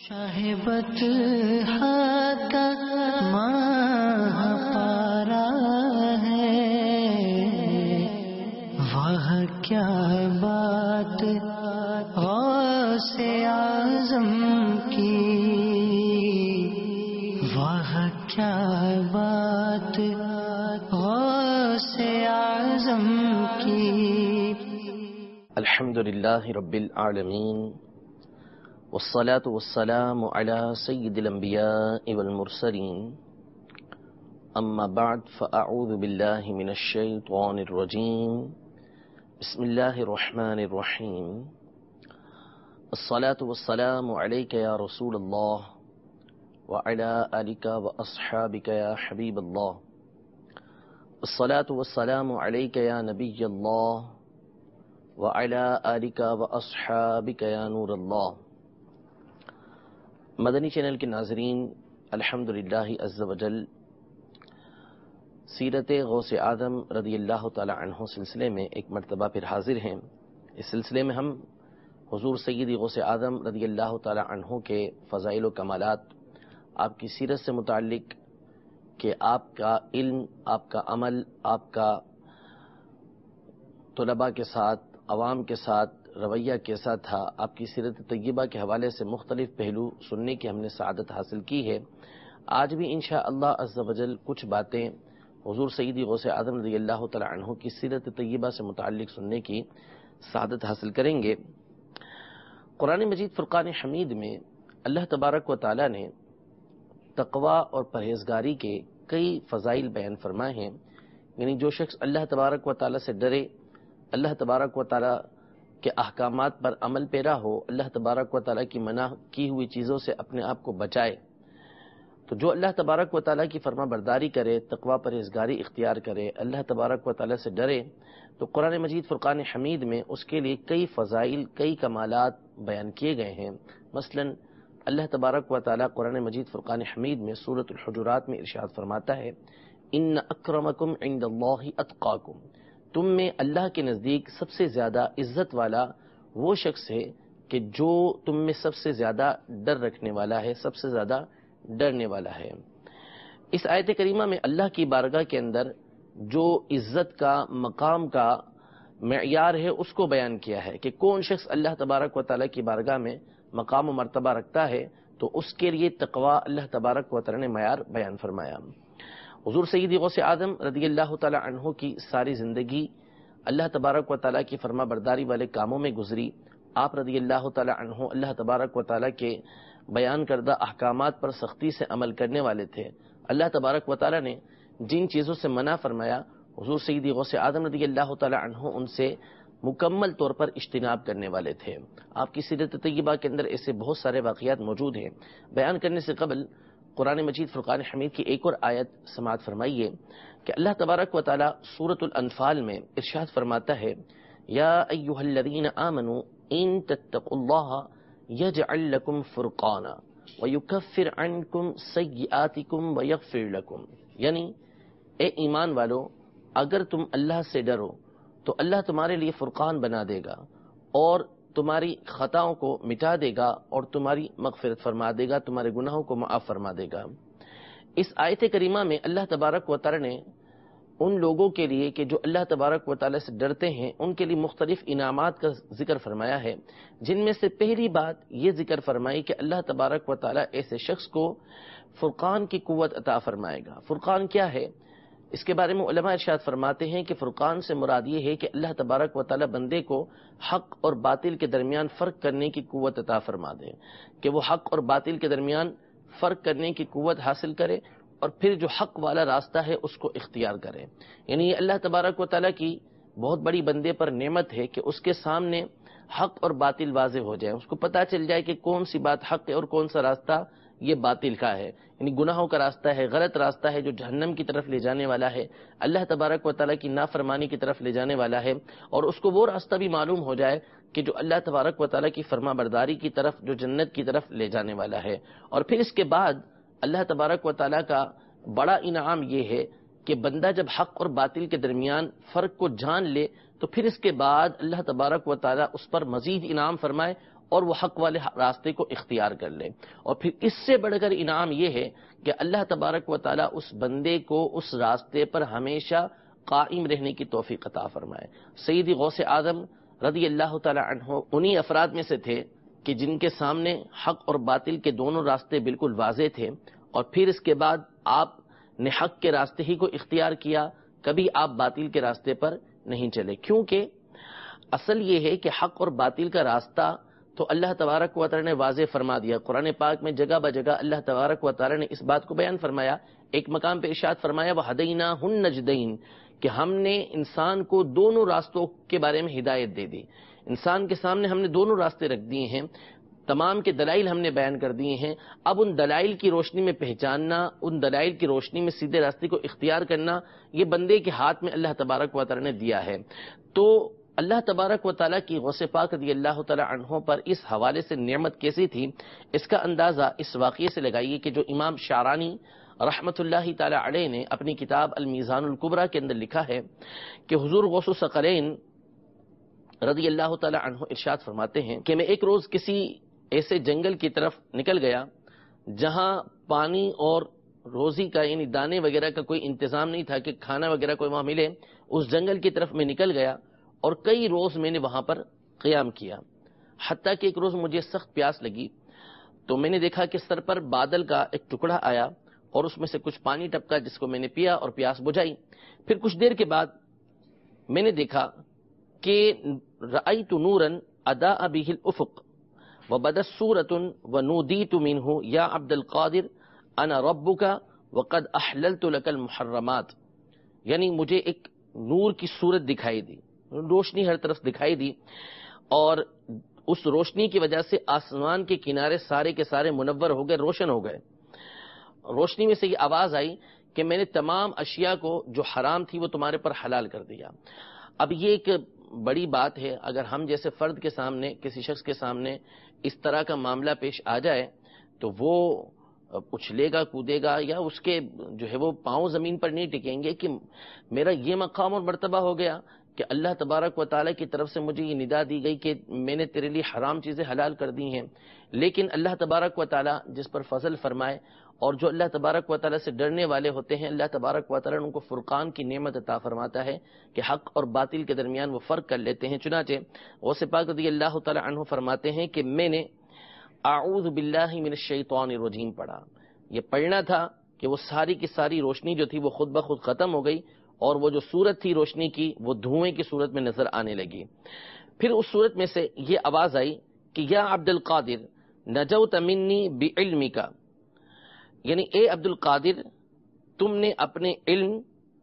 شہبت کا ماہ پارا ہے، وہ کیا بات غوث اعظم کی، وہ کیا بات غوث اعظم کی۔ الحمدللہ رب العالمین، والصلاة والسلام على سید الانبیاء والمرسلین، اما بعد فاعوذ باللہ من الشیطان الرجیم، بسم اللہ الرحمن الرحیم۔ الصلاة والسلام علیک یا رسول اللہ وعلى آلک واصحابک یا حبیب اللہ، الصلاة والسلام علیک یا نبی اللہ وعلى آلک واصحابک یا نور اللہ۔ مدنی چینل کے ناظرین، الحمدللہ عز وجل سیرت غوث اعظم رضی اللہ تعالی عنہ سلسلے میں ایک مرتبہ پھر حاضر ہیں۔ اس سلسلے میں ہم حضور سیدی غوث اعظم رضی اللہ تعالی عنہ کے فضائل و کمالات، آپ کی سیرت سے متعلق کہ آپ کا علم، آپ کا عمل، آپ کا طلباء کے ساتھ، عوام کے ساتھ رویہ کیسا تھا، آپ کی سیرت طیبہ کے حوالے سے مختلف پہلو سننے کی ہم نے سعادت حاصل کی ہے۔ آج بھی انشاءاللہ عز وجل کچھ باتیں حضور سیدی غوث اعظم رضی اللہ تعالی عنہ کی سیرت طیبہ سے متعلق سننے کی سعادت حاصل کریں گے۔ قرآن مجید فرقان حمید میں اللہ تبارک و تعالی نے تقوی اور پرہیزگاری کے کئی فضائل بیان فرمائے ہیں، یعنی جو شخص اللہ تبارک و تعالی سے ڈرے، اللہ تبارک و تعالی کے احکامات پر عمل پیرا ہو، اللہ تبارک و تعالیٰ کی منع کی ہوئی چیزوں سے اپنے آپ کو بچائے، تو جو اللہ تبارک و تعالیٰ کی فرما برداری کرے، تقوی پرہیزگاری اختیار کرے، اللہ تبارک و تعالیٰ سے ڈرے، تو قرآن مجید فرقان حمید میں اس کے لیے کئی فضائل، کئی کمالات بیان کیے گئے ہیں۔ مثلا اللہ تبارک و تعالیٰ قرآن مجید فرقان حمید میں سورۃ الحجرات میں ارشاد فرماتا ہے، ان اکرمکم عند اللہ اتقاکم، تم میں اللہ کے نزدیک سب سے زیادہ عزت والا وہ شخص ہے کہ جو تم میں سب سے زیادہ ڈر رکھنے والا ہے، سب سے زیادہ ڈرنے والا ہے۔ اس آیت کریمہ میں اللہ کی بارگاہ کے اندر جو عزت کا، مقام کا معیار ہے اس کو بیان کیا ہے کہ کون شخص اللہ تبارک و تعالیٰ کی بارگاہ میں مقام و مرتبہ رکھتا ہے، تو اس کے لیے تقوی اللہ تبارک و تعالیٰ نے معیار بیان فرمایا۔ حضور سیدی غوث اعظم رضی اللہ تعالی عنہ کی ساری زندگی اللہ تبارک و تعالیٰ کی فرما برداری والے کاموں میں گزری۔ آپ رضی اللہ تعالی عنہ اللہ تبارک و تعالیٰ کے بیان کردہ احکامات پر سختی سے عمل کرنے والے تھے۔ اللہ تبارک و تعالیٰ نے جن چیزوں سے منع فرمایا، حضور سیدی غوث اعظم رضی اللہ تعالی عنہ ان سے مکمل طور پر اجتناب کرنے والے تھے۔ آپ کی سیرت طیبہ کے اندر ایسے بہت سارے واقعات موجود ہیں۔ بیان کرنے سے قبل قرآن مجید فرقان حمید کی ایک اور آیت سماعت فرمائیے کہ اللہ تبارک و تعالی سورۃ الانفال میں ارشاد فرماتا ہے، یا ایھا الذین آمنوا ان تتقوا اللہ یجعل لکم فرقانا ویکفر عنکم سیئاتکم ویغفر لکم، یعنی اے ایمان والو، اگر تم اللہ سے ڈرو تو اللہ تمہارے لیے فرقان بنا دے گا اور تمہاری خطاؤں کو مٹا دے گا اور تمہاری مغفرت فرما دے گا، تمہارے گناہوں کو معاف فرما دے گا۔ اس آیت کریمہ میں اللہ تبارک و تعالی نے ان لوگوں کے لیے کہ جو اللہ تبارک و تعالی سے ڈرتے ہیں، ان کے لیے مختلف انعامات کا ذکر فرمایا ہے، جن میں سے پہلی بات یہ ذکر فرمائی کہ اللہ تبارک و تعالی ایسے شخص کو فرقان کی قوت عطا فرمائے گا۔ فرقان کیا ہے؟ اس کے بارے میں علماء ارشاد فرماتے ہیں کہ فرقان سے مراد یہ ہے کہ اللہ تبارک و تعالی بندے کو حق اور باطل کے درمیان فرق کرنے کی قوت عطا فرما دے، کہ وہ حق اور باطل کے درمیان فرق کرنے کی قوت حاصل کرے اور پھر جو حق والا راستہ ہے اس کو اختیار کرے۔ یعنی یہ اللہ تبارک و تعالی کی بہت بڑی بندے پر نعمت ہے کہ اس کے سامنے حق اور باطل واضح ہو جائے، اس کو پتہ چل جائے کہ کون سی بات حق ہے اور کون سا راستہ یہ باطل کا ہے، یعنی گناہوں کا راستہ ہے، غلط راستہ ہے جو جہنم کی طرف لے جانے والا ہے، اللہ تبارک و تعالیٰ کی نافرمانی کی طرف لے جانے والا ہے، اور اس کو وہ راستہ بھی معلوم ہو جائے کہ جو اللہ تبارک و تعالیٰ کی فرما برداری کی طرف، جو جنت کی طرف لے جانے والا ہے۔ اور پھر اس کے بعد اللہ تبارک و تعالیٰ کا بڑا انعام یہ ہے کہ بندہ جب حق اور باطل کے درمیان فرق کو جان لے تو پھر اس کے بعد اللہ تبارک و تعالیٰ اس پر مزید انعام فرمائے اور وہ حق والے راستے کو اختیار کر لے. اور پھر اس سے بڑھ کر انعام یہ ہے کہ اللہ تبارک و تعالیٰ اس بندے کو اس راستے پر ہمیشہ قائم رہنے کی توفیق عطا فرمائے. سیدی غوث اعظم رضی اللہ تعالی عنہ انہی افراد میں سے تھے کہ جن کے سامنے حق اور باطل کے دونوں راستے بالکل واضح تھے، اور پھر اس کے بعد آپ نے حق کے راستے ہی کو اختیار کیا، کبھی آپ باطل کے راستے پر نہیں چلے. کیونکہ اصل یہ ہے کہ حق اور باطل کا راستہ تو اللہ تبارک و تعالی نے واضح فرما دیا. قرآن پاک میں جگہ بجگہ اللہ تبارک و تعالی نے اس بات کو بیان فرمایا. ایک مقام پہ ارشاد فرمایا وَهَدَيْنَاهُ النَّجْدَيْنِ کہ ہم نے انسان کو دونوں راستوں کے بارے میں ہدایت دے دی. انسان کے سامنے ہم نے دونوں راستے رکھ دیے ہیں، تمام کے دلائل ہم نے بیان کر دیے ہیں. اب ان دلائل کی روشنی میں پہچاننا، ان دلائل کی روشنی میں سیدھے راستے کو اختیار کرنا، یہ بندے کے ہاتھ میں اللہ تبارک و تعالی نے دیا ہے. تو اللہ تبارک و تعالیٰ کی غوث پاک رضی اللہ تعالی عنہ پر اس حوالے سے نعمت کیسی تھی، اس کا اندازہ اس واقعے سے لگائیے کہ جو امام شعرانی رحمت اللہ تعالی علیہ نے اپنی کتاب المیزان الکبریٰ کے اندر لکھا ہے کہ حضور غوث الثقلین رضی اللہ تعالی عنہ ارشاد فرماتے ہیں کہ میں ایک روز کسی ایسے جنگل کی طرف نکل گیا جہاں پانی اور روزی کا یعنی دانے وغیرہ کا کوئی انتظام نہیں تھا کہ کھانا وغیرہ کوئی وہاں ملے. اس جنگل کی طرف میں نکل گیا اور کئی روز میں نے وہاں پر قیام کیا، حتیٰ کہ ایک روز مجھے سخت پیاس لگی تو میں نے دیکھا کہ سر پر بادل کا ایک ٹکڑا آیا اور اس میں سے کچھ پانی ٹپکا، جس کو میں نے پیا اور پیاس بجھائی. پھر کچھ دیر کے بعد میں نے دیکھا کہ رأیت نورا اضاء به الافق وبدت سورة ونودیت منه یا عبد القادر انا ربک وقد احللت لك المحرمات. یعنی مجھے ایک نور کی صورت دکھائی دی، روشنی ہر طرف دکھائی دی، اور اس روشنی کی وجہ سے آسمان کے کنارے سارے کے سارے منور ہو گئے، روشن ہو گئے. روشنی میں سے یہ آواز آئی کہ میں نے تمام اشیاء کو جو حرام تھی وہ تمہارے پر حلال کر دیا. اب یہ ایک بڑی بات ہے، اگر ہم جیسے فرد کے سامنے، کسی شخص کے سامنے اس طرح کا معاملہ پیش آ جائے تو وہ اچھلے گا، کودے گا، یا اس کے جو ہے وہ پاؤں زمین پر نہیں ٹکیں گے کہ میرا یہ مقام اور مرتبہ ہو گیا کہ اللہ تبارک و تعالیٰ کی طرف سے مجھے یہ ندا دی گئی کہ میں نے تیرے لیے حرام چیزیں حلال کر دی ہیں. لیکن اللہ تبارک و تعالیٰ جس پر فضل فرمائے اور جو اللہ تبارک و تعالیٰ سے ڈرنے والے ہوتے ہیں، اللہ تبارک و تعالیٰ ان کو فرقان کی نعمت عطا فرماتا ہے کہ حق اور باطل کے درمیان وہ فرق کر لیتے ہیں. چنانچہ غوث پاک رضی اللہ تعالیٰ عنہ فرماتے ہیں کہ میں نے اعوذ باللہ من الشیطان الرجیم پڑھا. یہ پڑھنا تھا کہ وہ ساری کی ساری روشنی جو تھی وہ خود بخود ختم ہو گئی اور وہ جو صورت تھی روشنی کی وہ دھوئیں کی صورت میں نظر آنے لگی. پھر اس صورت میں سے یہ آواز آئی کہ یا عبد القادر نجوت منی بعلمک، یعنی اے عبد القادر تم نے اپنے علم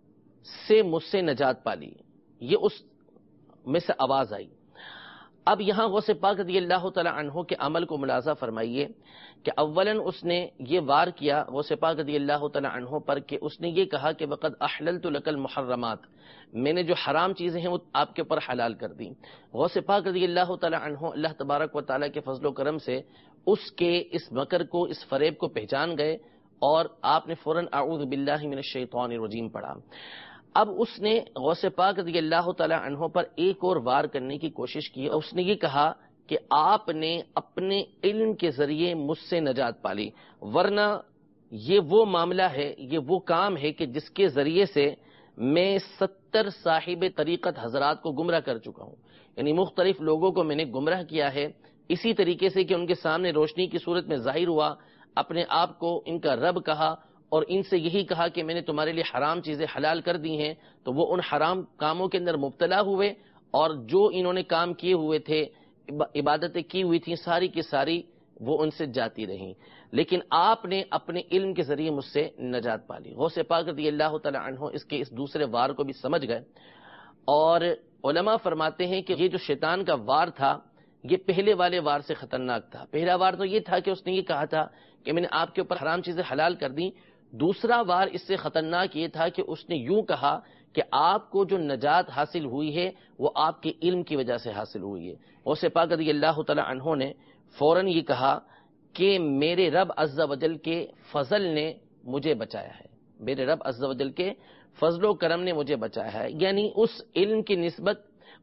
سے مجھ سے نجات پا لی. یہ اس میں سے آواز آئی. اب یہاں غوث پاک رضی اللہ تعالی عنہ کے عمل کو ملاحظہ فرمائیے کہ اولاً اس نے یہ وار کیا غوث پاک رضی اللہ تعالی عنہ پر کہ اس نے یہ کہا کہ وقد احللت لك المحرمات، میں نے جو حرام چیزیں ہیں وہ آپ کے اوپر حلال کر دی. غوث پاک رضی اللہ تعالی عنہ اللہ تبارک و تعالی کے فضل و کرم سے اس کے اس مکر کو، اس فریب کو پہچان گئے اور آپ نے فوراً اعوذ باللہ من الشیطان الرجیم پڑھا. اب اس نے غوث پاک رضی اللہ تعالی عنہ پر ایک اور وار کرنے کی کوشش کی. اس نے یہ کہا کہ آپ نے اپنے علم کے ذریعے مجھ سے نجات پالی، ورنہ یہ وہ معاملہ ہے، یہ وہ کام ہے کہ جس کے ذریعے سے میں 70 صاحب طریقت حضرات کو گمراہ کر چکا ہوں. یعنی مختلف لوگوں کو میں نے گمراہ کیا ہے اسی طریقے سے کہ ان کے سامنے روشنی کی صورت میں ظاہر ہوا، اپنے آپ کو ان کا رب کہا اور ان سے یہی کہا کہ میں نے تمہارے لیے حرام چیزیں حلال کر دی ہیں، تو وہ ان حرام کاموں کے اندر مبتلا ہوئے اور جو انہوں نے کام کیے ہوئے تھے، عبادتیں کی ہوئی تھیں، ساری کی ساری وہ ان سے جاتی رہیں. لیکن آپ نے اپنے علم کے ذریعے مجھ سے نجات پالی. غوث پاک رضی اللہ تعالی عنہ اس کے اس دوسرے وار کو بھی سمجھ گئے اور علماء فرماتے ہیں کہ یہ جو شیطان کا وار تھا یہ پہلے والے وار سے خطرناک تھا. پہلا وار تو یہ تھا کہ اس نے یہ کہا تھا کہ میں نے آپ کے اوپر حرام چیزیں حلال کر دی. دوسرا وار اس سے خطرناک یہ تھا کہ اس نے یوں کہا کہ آپ کو جو نجات حاصل ہوئی ہے وہ آپ کے علم کی وجہ سے حاصل ہوئی ہے. غوث پاک رضی اللہ تعالی عنہ نے فوراً یہ کہا کہ میرے رب عز و جل کے فضل نے مجھے بچایا ہے، میرے رب عز و جل کے فضل و کرم نے مجھے بچایا ہے. یعنی اس علم کی نسبت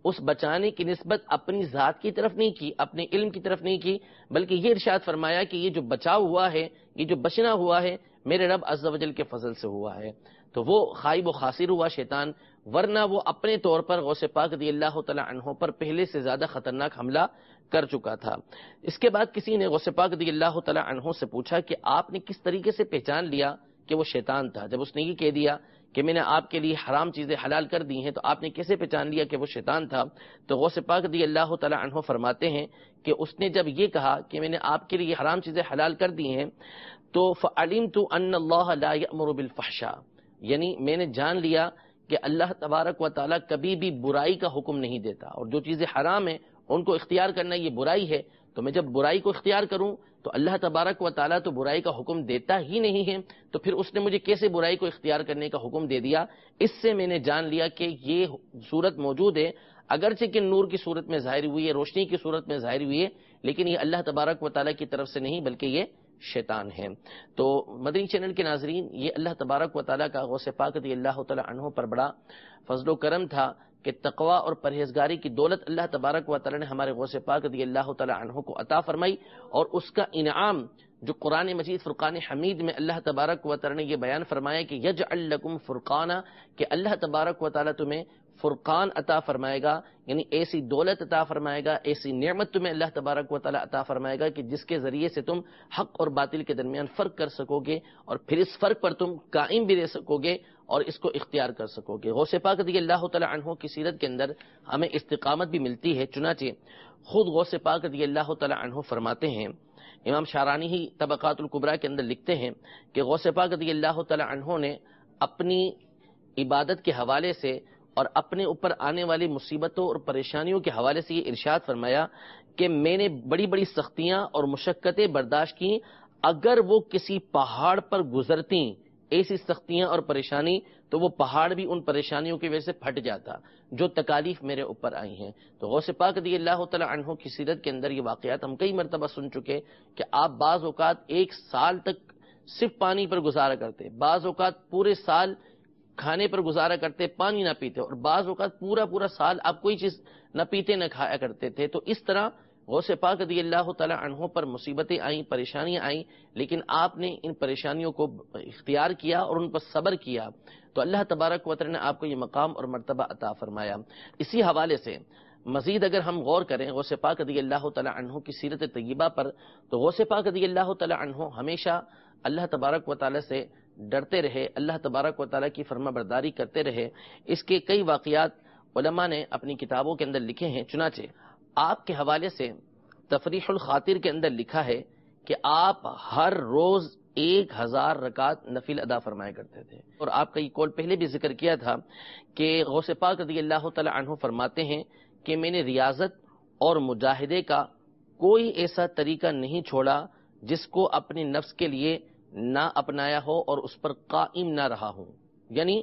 اس بچانے کی نسبت اپنی ذات کی طرف نہیں کی، اپنے علم کی طرف نہیں کی، بلکہ یہ ارشاد فرمایا کہ یہ جو بچاؤ ہوا ہے، یہ جو بچنا ہوا ہے، میرے رب عز و جل کے فضل سے ہوا ہے۔ تو وہ خائب و خاسر ہوا شیطان، ورنہ وہ اپنے طور پر غوث پاک رضی اللہ تعالی عنہ پر پہلے سے زیادہ خطرناک حملہ کر چکا تھا۔ اس کے بعد کسی نے غوث پاک رضی اللہ تعالی عنہ سے پوچھا کہ آپ نے کس طریقے سے پہچان لیا کہ وہ شیطان تھا؟ جب اس نے یہ کہہ دیا کہ میں نے آپ کے لیے حرام چیزیں حلال کر دی ہیں، تو آپ نے کیسے پہچان لیا کہ وہ شیطان تھا؟ تو غوث پاک رضی اللہ تعالی عنہ فرماتے ہیں کہ اس نے جب یہ کہا کہ میں نے آپ کے لیے حرام چیزیں حلال کر دی ہیں، تو فعلمت ان اللہ لا یأمر بالفحشاء، یعنی میں نے جان لیا کہ اللہ تبارک و تعالیٰ کبھی بھی برائی کا حکم نہیں دیتا، اور جو چیزیں حرام ہیں ان کو اختیار کرنا یہ برائی ہے، تو میں جب برائی کو اختیار کروں تو اللہ تبارک و تعالیٰ تو برائی کا حکم دیتا ہی نہیں ہے، تو پھر اس نے مجھے کیسے برائی کو اختیار کرنے کا حکم دے دیا؟ اس سے میں نے جان لیا کہ یہ صورت موجود ہے، اگرچہ کہ نور کی صورت میں ظاہر ہوئی ہے، روشنی کی صورت میں ظاہر ہوئی ہے، لیکن یہ اللہ تبارک و تعالیٰ کی طرف سے نہیں بلکہ یہ شیطان ہے۔ تو مدنی چینل کے ناظرین، یہ اللہ تبارک و تعالیٰ کا غوث پاک رضی اللہ تعالی عنہ پر بڑا فضل و کرم تھا کہ تقوی اور پرہیزگاری کی دولت اللہ تبارک و تعالیٰ نے ہمارے غوث پاک رضی اللہ تعالی عنہ کو عطا فرمائی، اور اس کا انعام جو قرآن مجید فرقان حمید میں اللہ تبارک و تعالیٰ نے یہ بیان فرمایا کہ یجعل لکم فرقانا، کہ اللہ تبارک و تعالیٰ تمہیں فرقان عطا فرمائے گا، یعنی ایسی دولت عطا فرمائے گا، ایسی نعمت تمہیں اللہ تبارک و تعالیٰ عطا فرمائے گا کہ جس کے ذریعے سے تم حق اور باطل کے درمیان فرق کر سکو گے، اور پھر اس فرق پر تم قائم بھی رہ سکو گے اور اس کو اختیار کر سکو گے۔ غوث پاک رضی اللہ تعالی عنہ کی سیرت کے اندر ہمیں استقامت بھی ملتی ہے، چنانچہ خود غوث پاک رضی اللہ تعالی عنہ فرماتے ہیں، امام شارانی ہی طبقات الکبریٰ کے اندر لکھتے ہیں کہ غوث پاک رضی اللہ تعالی عنہ نے اپنی عبادت کے حوالے سے اور اپنے اوپر آنے والی مصیبتوں اور پریشانیوں کے حوالے سے یہ ارشاد فرمایا کہ میں نے بڑی بڑی سختیاں اور مشقتیں برداشت کی، اگر وہ کسی پہاڑ پر گزرتی ایسی سختیاں اور پریشانی تو وہ پہاڑ بھی ان پریشانیوں کی وجہ سے پھٹ جاتا جو تکالیف میرے اوپر آئی ہیں۔ تو غوث پاک رضی اللہ تعالی عنہ کی سیرت کے اندر یہ واقعات ہم کئی مرتبہ سن چکے کہ آپ بعض اوقات ایک سال تک صرف پانی پر گزارا کرتے، بعض اوقات پورے سال کھانے پر گزارا کرتے، پانی نہ پیتے، اور بعض اوقات پورا سال آپ کوئی چیز نہ پیتے نہ کھایا کرتے تھے۔ تو اس طرح غوث پاک رضی اللہ تعالی عنہ پر مصیبتیں آئیں، پریشانیاں آئیں، لیکن آپ نے ان پریشانیوں کو اختیار کیا اور ان پر صبر کیا، تو اللہ تبارک و تعالی نے آپ کو یہ مقام اور مرتبہ عطا فرمایا۔ اسی حوالے سے مزید اگر ہم غور کریں غوث پاک رضی اللہ تعالی عنہ کی سیرت طیبہ پر، تو غوث پاک رضی اللہ تعالی عنہ ہمیشہ اللہ تبارک و تعالی سے ڈرتے رہے، اللہ تبارک و تعالی کی فرما برداری کرتے رہے۔ اس کے کئی واقعات علماء نے اپنی کتابوں کے اندر لکھے ہیں، چنانچہ آپ کے حوالے سے تفریح الخاطر کے اندر لکھا ہے کہ آپ ہر روز 1000 رکعت نفل ادا فرمایا کرتے تھے، اور آپ کا یہ قول پہلے بھی ذکر کیا تھا کہ غوث پاک رضی اللہ تعالی عنہ فرماتے ہیں کہ میں نے ریاضت اور مجاہدے کا کوئی ایسا طریقہ نہیں چھوڑا جس کو اپنے نفس کے لیے نہ اپنایا ہو اور اس پر قائم نہ رہا ہوں، یعنی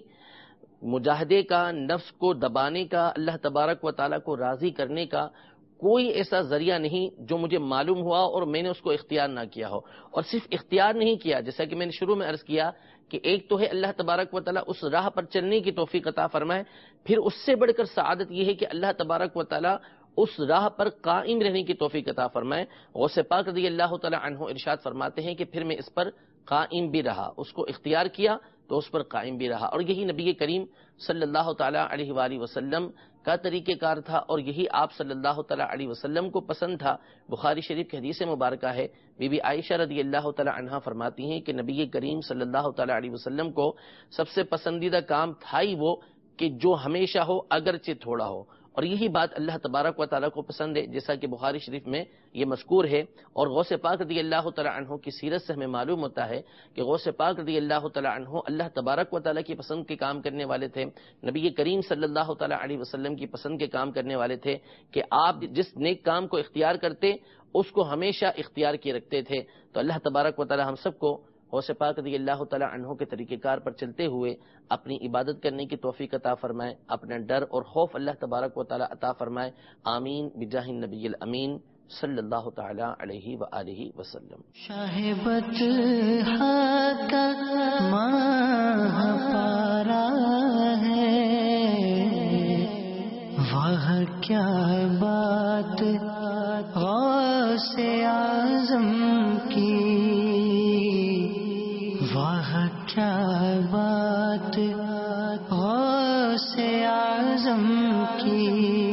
مجاہدے کا، نفس کو دبانے کا، اللہ تبارک و تعالیٰ کو راضی کرنے کا کوئی ایسا ذریعہ نہیں جو مجھے معلوم ہوا اور میں نے اس کو اختیار نہ کیا ہو۔ اور صرف اختیار نہیں کیا، جیسا کہ میں نے شروع میں عرض کیا کہ ایک تو ہے اللہ تبارک و تعالیٰ اس راہ پر چلنے کی توفیق عطا فرمائے، پھر اس سے بڑھ کر سعادت یہ ہے کہ اللہ تبارک و تعالیٰ اس راہ پر قائم رہنے کی توفیق عطا فرمائے۔ غوث پاک رضی اللہ تعالی عنہ ارشاد فرماتے ہیں کہ پھر میں اس پر قائم بھی رہا، اس کو اختیار کیا تو اس پر قائم بھی رہا، اور یہی نبی کریم صلی اللہ تعالی علیہ وآلہ وسلم کا طریقہ کار تھا، اور یہی آپ صلی اللہ تعالی علیہ وسلم کو پسند تھا۔ بخاری شریف کی حدیث مبارکہ ہے، بی بی عائشہ رضی اللہ تعالی عنہا فرماتی ہیں کہ نبی کریم صلی اللہ تعالی علیہ وسلم کو سب سے پسندیدہ کام تھا ہی وہ کہ جو ہمیشہ ہو اگرچہ تھوڑا ہو، اور یہی بات اللہ تبارک و تعالیٰ کو پسند ہے، جیسا کہ بخاری شریف میں یہ مذکور ہے۔ اور غوث پاک رضی اللہ تعالیٰ عنہ کی سیرت سے ہمیں معلوم ہوتا ہے کہ غوث پاک رضی اللہ تعالیٰ عنہ اللہ تبارک و تعالیٰ کی پسند کے کام کرنے والے تھے، نبی کریم صلی اللہ تعالیٰ علیہ وسلم کی پسند کے کام کرنے والے تھے، کہ آپ جس نیک کام کو اختیار کرتے اس کو ہمیشہ اختیار کیے رکھتے تھے۔ تو اللہ تبارک و تعالیٰ ہم سب کو غوث پاک رضی اللہ تعالیٰ عنہ کے طریقہ کار پر چلتے ہوئے اپنی عبادت کرنے کی توفیق عطا فرمائے، اپنا ڈر اور خوف اللہ تبارک و تعالیٰ عطا فرمائے، آمین بجاہ النبی الامین صلی اللہ تعالی علیہ وآلہ وسلم۔ شاہبت کا ماہ پارا ہے، وہ کیا بات غوث اعظم کی، واہ کیا بات غوث اعظم کی.